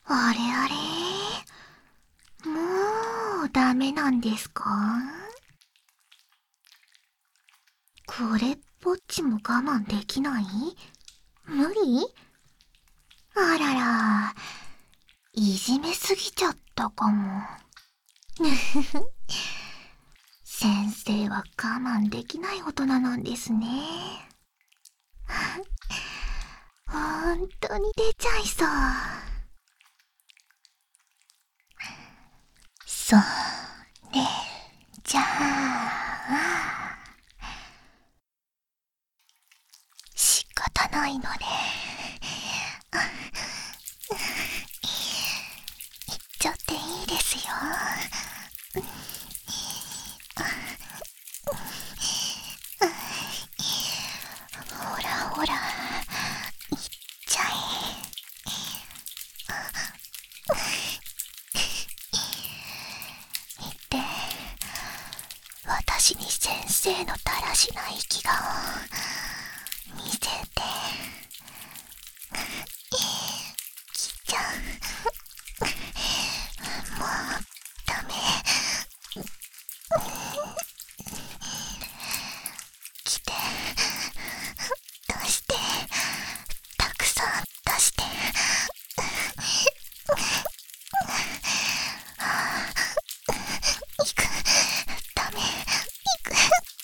あれあれ、もうダメなんですか？これっぽっちも我慢できない？無理？あらら、いじめすぎちゃったかも。先生は我慢できない大人なんですね。ほんとに出ちゃいそう。それじゃあ、仕方ないので、言っちゃっていいですよ。ほらほら、言っちゃえ。言って、私に先生のだらしない生き顔見せて。きちゃん、もうダメ。来て、出して、たくさん出して。行く、ダメ、行く。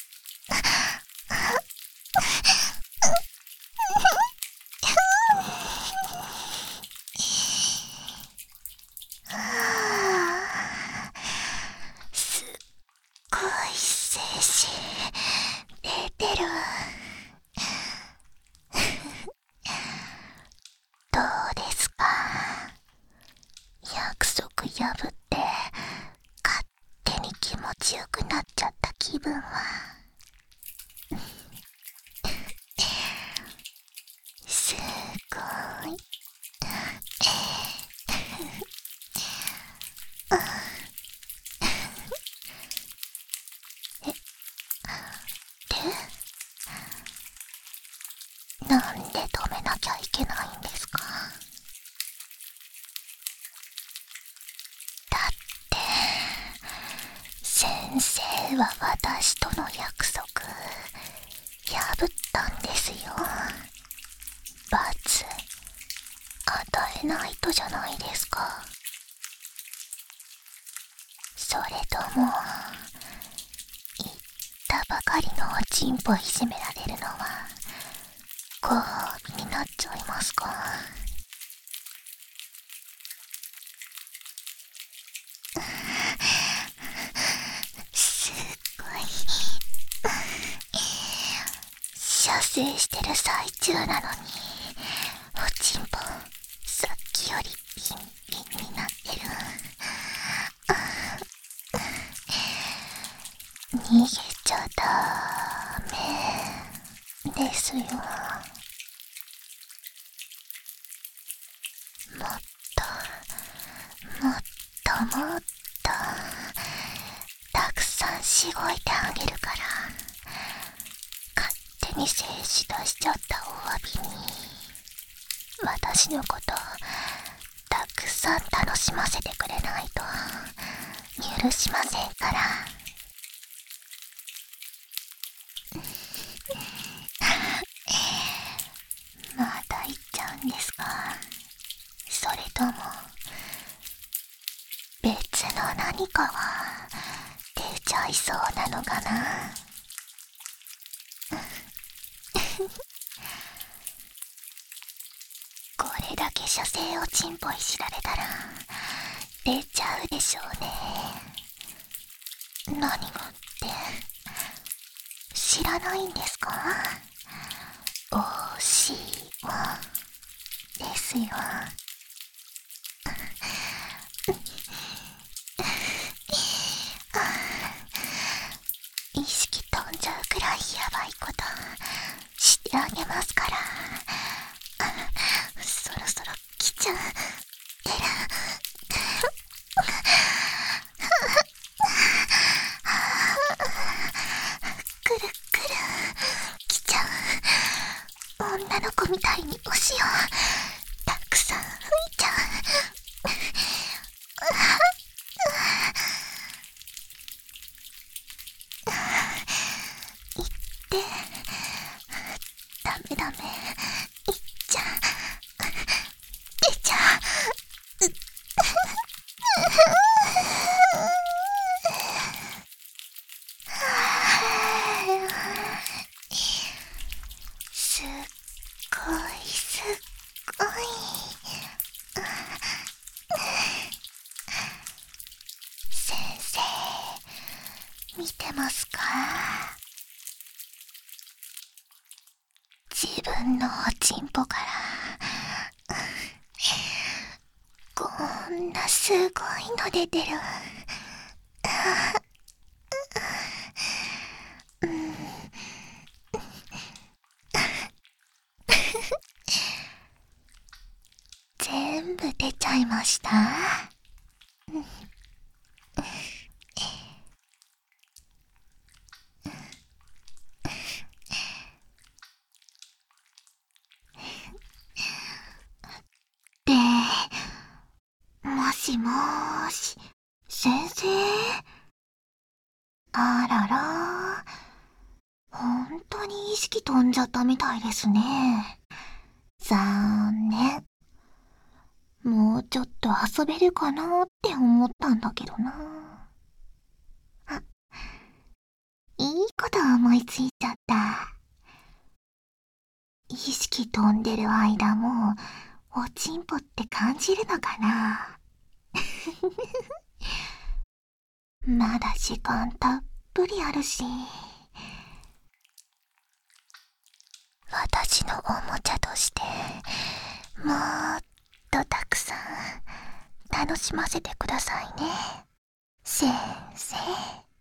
すっごい精子出てる。どうですか？約束破って勝手に気持ちよくなっちゃった気分は。すごい。なんで止めなきゃいけないんですか？だって先生は私との約束破ったんですよ。罰与えないとじゃないですか。それとも言ったばかりのおちんぽいじめられるのはご褒美になっちゃいますか？すっごい射精してる最中なのにおちんぽさっきよりピンピンになってる。逃げちゃダメですよ。もっともっともっとたくさんしごいてあげるから、勝手に精子出しちゃったお詫びに私のことたくさん楽しませてくれないと許しませんから。まだ言っちゃうんですか？それとも別の何かが出ちゃいそうなのかな？これだけ射精をチンポイ知られたら出ちゃうでしょうね。何がって知らないんですか？おしはですよ。意識飛んじゃうくらいやばいことしてあげますから。そろそろ来ちゃうてる。くるくる来ちゃう。女の子みたいにおしをたくさん吹いちゃう。 ますか？自分のおちんぽからこんなすごいの出てる。全部出ちゃいました。で、もしもーし、先生？あらら、本当に意識飛んじゃったみたいですね。残念。もうちょっと遊べるかなって思ったんだけどな。あ、いいこと思いついちゃった。意識飛んでる間も、おちんぽって感じるのかな？まだ時間たっぷりあるし。私のおもちゃとして、もっとたくさん楽しませてくださいね、先生。